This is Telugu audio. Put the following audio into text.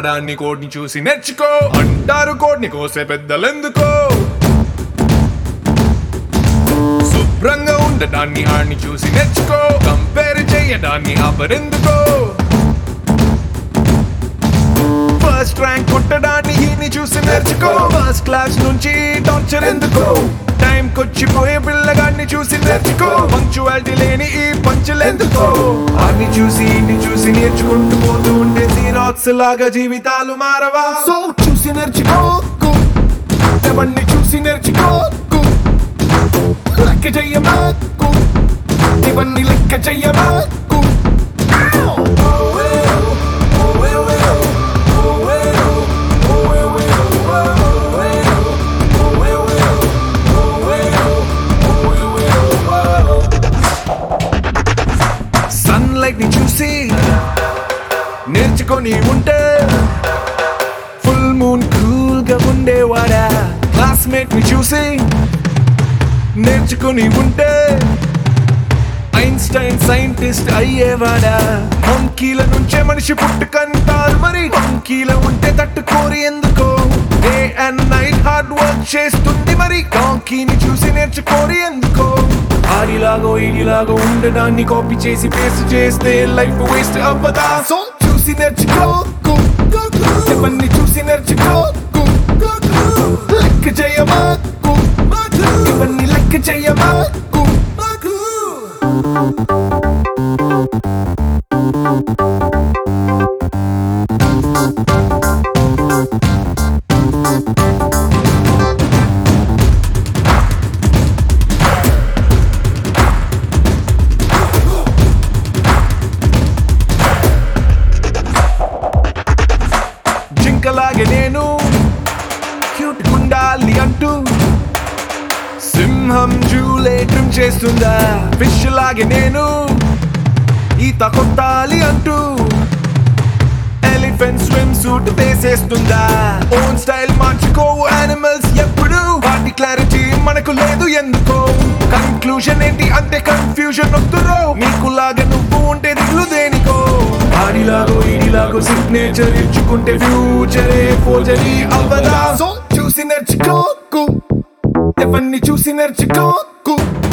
చదవడాన్ని కోడ్ని చూసి నేర్చుకో అంటారు కోడ్ని కోసే పెద్దలెందుకో శుభ్రంగా ఉండడాన్ని ఆడిని చూసి నేర్చుకో కంపేర్ చేయడాన్ని ఆపరెందుకో ఫస్ట్ ర్యాంక్ కొట్టడాన్ని ఈయన్ని చూసి నేర్చుకో ఫస్ట్ క్లాస్ నుంచి టార్చర్ ఎందుకో టైం కొచ్చిపోయే పిల్లగాడిని చూసి నేర్చుకో పంక్చువాలిటీ లేని ఈ పంచులెందుకో అన్ని చూసి ఇన్ని చూసి నేర్చుకుంటూ పోతూ ఉంటే జీరాక్స్ లాగా జీవితాలు మారవా సో చూసి నేర్చుకో ఎవరిని చూసి నేర్చుకో లెక్క చెయ్యమాకు ఇవన్నీ లెక్క చెయ్యమాకు సన్లైట్ ని చూసి నేర్చుకొని ఉంటే ఫుల్ మూన్ కూల్ గా ఉండేవాడా క్లాస్మేట్ ని చూసి నేర్చుకుని ఉంటే ఐన్స్టైన్ సైంటిస్ట్ అయ్యేవాడా మంకీల నుంచే మనిషి పుట్టుకంటారు మరి మంకీల ఉంటే తట్టుకోరి ఎందుకో day and night hard work చేస్తుంది మరి డాంకీని చూసి నేర్చుకోరి ఎందుకో ఆడిలాగో ఈడిలాగో ఉండడాన్ని కాపీ చేసి పేస్ట్ చేస్తే లైఫ్ వేస్ట్ అవ్వదా సో చూసి నేర్చుకో ఎవరిని చూసి నేర్చుకో లెక్క చేయమాకు ఇవన్నీ లెక్క చెయ్యమాకు జింకలాగే నేను క్యూట్ గుండాలి అంటూ సింహం జూలే ట్రిమ్ చేస్తుందా ఫిష్ లాగే నేను ఈత కొట్టాలి అంటూ ఎలిఫెంట్ స్విమ్ సూట్ వేసేస్తుందా ఓన్ స్టైల్ మార్చుకోవు యానిమల్స్ ఎప్పుడు వాటి క్లారిటీ మనకు లేదు ఎందుకో కన్క్లూజన్ ఏంటి అంటే కన్ఫ్యూజన్ వద్దురో నీకు లాగా నువ్వు ఉంటే దిగులు దేనికో ఆడిలాగో ఈడిలాగో సిగ్నేచర్ ఇచ్చుకుంటే ఫ్యూచరే ఫోర్జరీ అవ్వదా సో చూసి నేర్చుకోకు ఎవరిని చూసి నేర్చుకోకు